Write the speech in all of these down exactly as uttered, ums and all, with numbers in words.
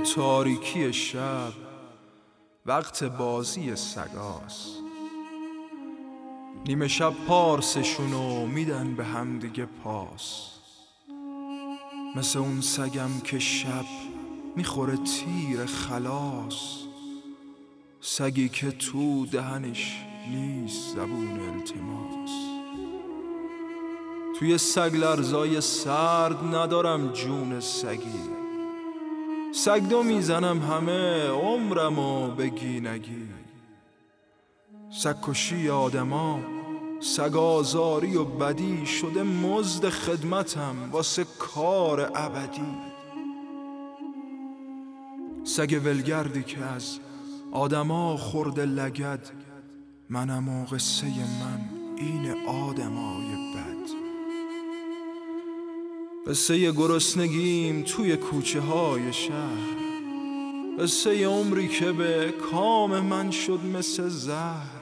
تاریکی شب وقت بازی سگاست. نیمه شب پارسشونو میدن به هم دیگه پاس، مثل اون سگم که شب میخوره تیر خلاص، سگی که تو دهنش نیست زبون التماس. توی سگ لرزای سرد ندارم جون سگی، سگ دو میزنم همه عمرمو بگی نگی. سگ کشی آدما، سگ آزاری و بدی شده مزد خدمتم واسه کار ابدی. سگ ولگردی که از آدما خورده لگد، منم و قصه من این آدمای بد. قصه گرسنگیم توی کوچه های شهر، قصه عمری که به کام من شد مثل زهر،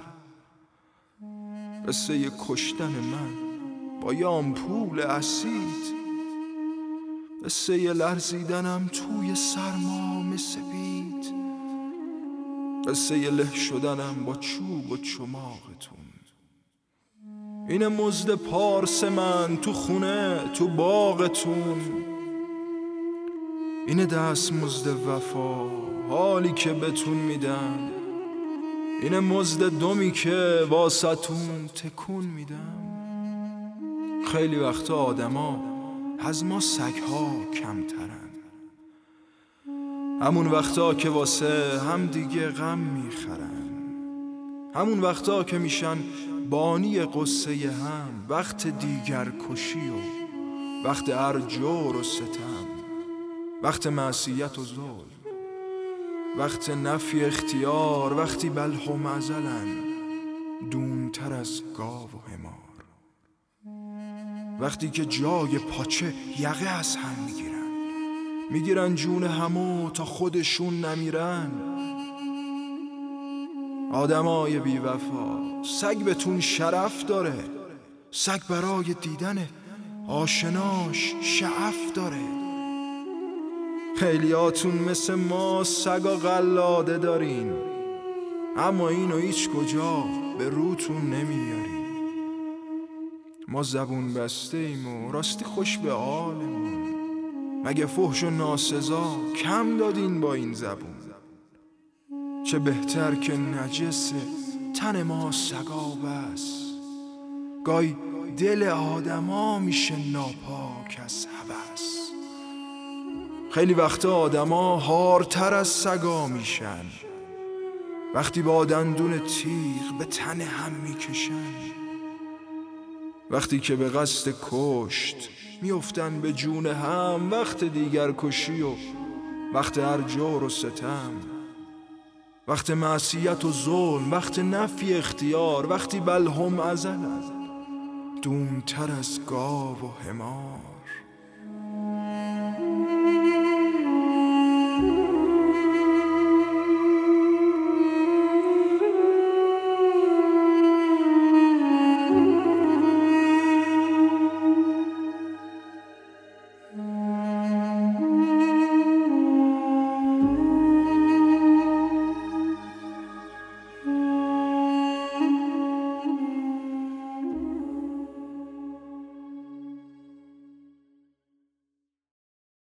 قصه کشتن من با یه آمپول اسید، قصه لرزیدنم توی سرما مثل بید، قصه له شدنم با چوب و چماقتون. این مزد پارس من تو خونه تو باغتون، این دست مزد وفا حالی که بهتون میدم، این مزد دمی که واسطون تکون میدم. خیلی وقتا آدما از ما سگها کمترن، همون وقتا که واسه هم دیگه غم میخرن، همون وقتا که میشن بانی قصه هم، وقت دیگر کشی و وقت ارجور و ستم، وقت معصیت و ظلم، وقت نفی اختیار، وقتی بلهم ازلن دونتر از گاو و حمار، وقتی که جای پاچه یقه از هم میگیرن، میگیرن جون همو تا خودشون نمیرن. آدمای بی وفا، سگ بهتون شرف داره، سگ برای دیدن آشناش شعف داره. خیلیاتون مثل ما سگا قلاده دارین، اما اینو هیچ کجا به روتون نمیارین. ما زبون بسته ایم و راستی خوش به حالمون، مگه فحش و ناسزا کم دادین با این زبون؟ چه بهتر که نجس تن ما سگا بس، گای دل آدما میشه ناپاک از هوس. خیلی وقتا آدما هارتر از سگا میشن، وقتی با دندون تیغ به تن هم میکشن، وقتی که به قصد کشت میافتن به جون هم، وقت دیگر کشی و وقت ارجور و ستم، وقت معصیت و ظلم، وقت نفی اختیار، وقتی بلهم ازلن دونتر از گاو و حمار.